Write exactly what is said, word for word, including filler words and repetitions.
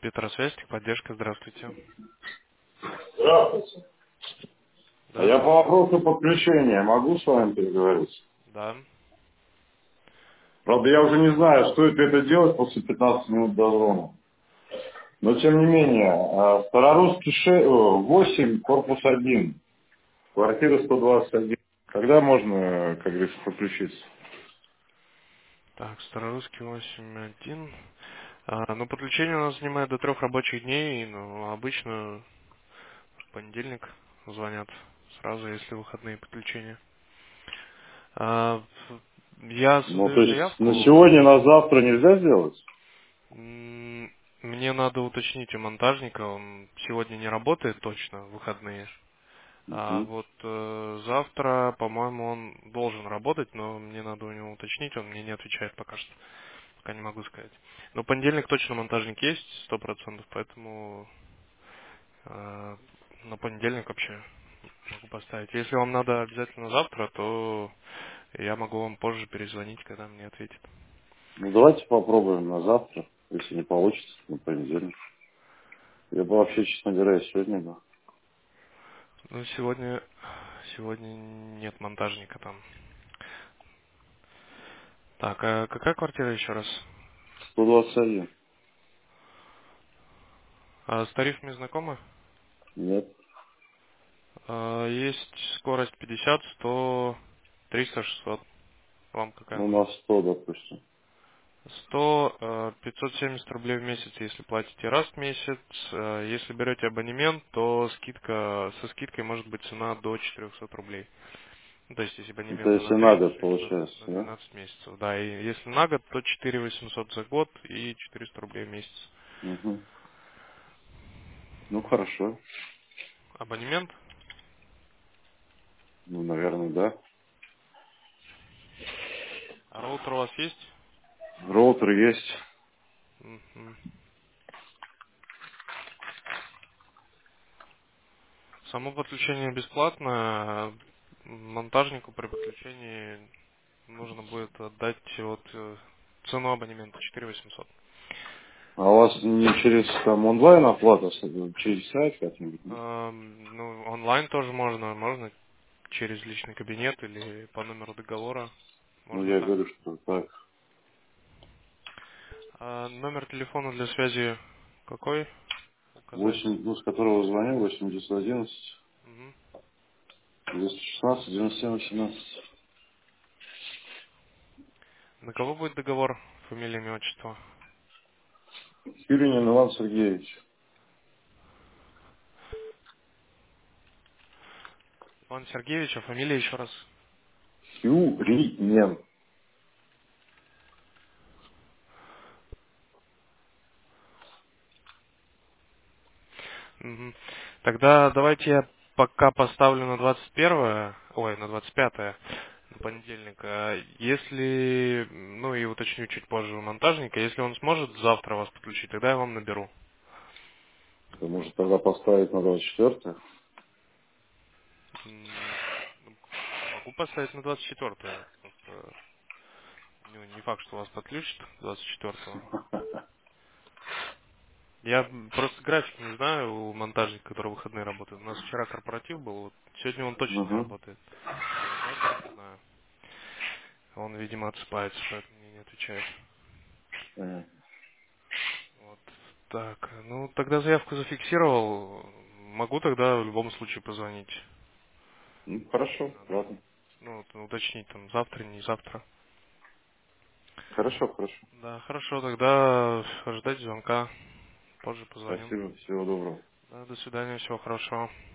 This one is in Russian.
Петросвязь, поддержка, здравствуйте. Здравствуйте. А Да, я по слушаю. вопросу подключения могу с вами переговорить? Да. Правда, я уже не знаю, стоит ли это делать после пятнадцати минут дозвона. Но тем не менее, а, Старорусский ше- о, восемь, корпус один, квартира сто двадцать один. Когда можно, как говорится, подключиться? Так, Старорусский восемь один. А, ну, подключение у нас занимает до трех рабочих дней, но обычно в понедельник звонят сразу, если выходные подключения. А, я Ну, то создаю есть на заявку. сегодня, на завтра нельзя сделать? М, Мне надо уточнить у монтажника, он сегодня не работает точно, в выходные. А Мгм. вот э, завтра, по-моему, он должен работать, но мне надо у него уточнить, он мне не отвечает пока что, пока не могу сказать. Но понедельник точно монтажник есть, сто процентов, поэтому э, на понедельник вообще могу поставить. Если вам надо обязательно завтра, то я могу вам позже перезвонить, когда мне ответит. Ну, давайте попробуем на завтра, если не получится, на понедельник. Я бы вообще, честно говоря, и сегодня, да. Ну, сегодня, сегодня нет монтажника там. Так, а какая квартира еще раз? сто двадцать один. А с тарифами знакомы? Нет. А, есть скорость пятьдесят, сто, триста, шестьсот. Вам какая Ну, на нужна? сто, допустим. сто, э, пятьсот семьдесят рублей в месяц, если платите раз в месяц. Э, Если берете абонемент, то скидка, со скидкой может быть цена до четырехсот рублей. Ну, то есть, если Это абонемент на если на год тридцать, то получается, на да? двенадцать месяцев. Да, и если на год, то четыре тысячи восемьсот за год и четыреста рублей в месяц. Угу. Ну, хорошо. Абонемент? Ну, наверное, да. А роутер у вас есть? Роутер есть. Мгм. Само подключение бесплатно. а Монтажнику при подключении нужно будет отдать вот э, цену абонемента четыре тысячи восемьсот. А у вас не через там онлайн оплата, с- через сайт как-нибудь, нет? Эм, ну, онлайн тоже можно, можно через личный кабинет или по номеру договора, Ну, можно я так. говорю, что так. А номер телефона для связи какой указать? восемь, ну, с которого звоню, восемь девятьсот одиннадцать, Мгм. двести шестнадцать, девяносто семь восемнадцать. На кого будет договор? Фамилия, имя, отчество? Юринин Иван Сергеевич. Иван Сергеевич, а фамилия еще раз? Юринин. Мгм. Тогда давайте я пока поставлю на двадцать первое, ой, на двадцать пятое, на понедельник. А Если, ну и уточню чуть позже у монтажника, если он сможет завтра вас подключить, тогда я вам наберу. Это может тогда поставить на двадцать четвёртое. М, Могу поставить на двадцать четвертое. Просто, ну, не факт, что вас подключат двадцать четвертого. Я просто график не знаю у монтажника, который в выходные работает. У нас вчера корпоратив был, вот сегодня он точно не Угу. работает. А вот завтра не знаю. Он, видимо, отсыпается, поэтому мне не отвечает. Понятно. Вот. Так, ну тогда заявку зафиксировал. Могу тогда в любом случае позвонить, Ну, если хорошо, надо. ладно. Ну, вот, уточнить там завтра, не завтра. Хорошо, хорошо. Да, хорошо, тогда ждать звонка. Позже позвоню. Спасибо, всего доброго. Да, до свидания, всего хорошего.